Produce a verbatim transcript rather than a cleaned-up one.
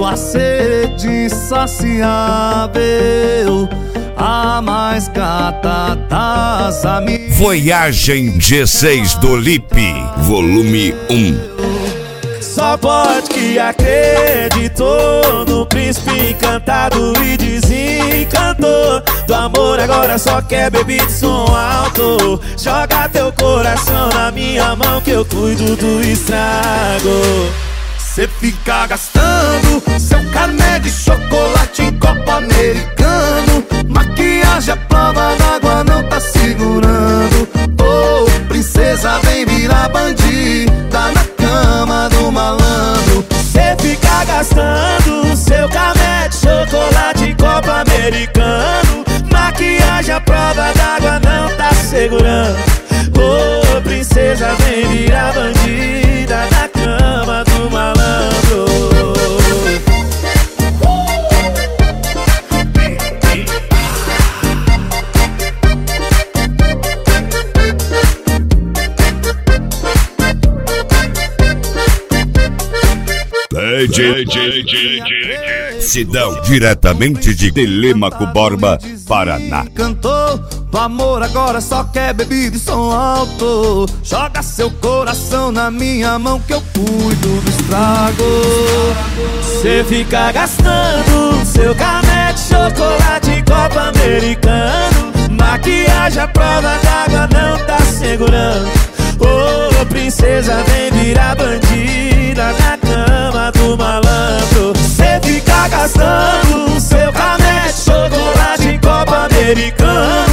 a sede insaciável, a mais gata das amigas. Voyagem G seis do Lipe, volume um. Só pode que acreditou no príncipe encantado e desencantou do amor, agora só quer beber de som alto. Joga teu coração na minha mão que eu cuido do estrago. Cê fica gastando seu carné de chocolate em copo americano, maquiagem à prova d'água não tá segurando. Ô, oh, princesa, vem virar bandida na cama do malandro. Cê fica gastando seu carné de chocolate em copo americano, maquiagem à prova d'água não tá segurando. Ô, oh, princesa, vem virar bandida na cama do malandro. D J, D J, Sidão, diretamente de Telêmaco Borba, Paraná. Cantou do amor, agora só quer bebida e som alto. Joga seu coração na minha mão que eu cuido do estrago. Cê fica gastando seu carné de chocolate em copo americano, maquiagem à prova d'água não tá segurando. Ô, oh, princesa, vem virar bandida na cama do malandro. Cê fica gastando seu carné de chocolate em copo americano,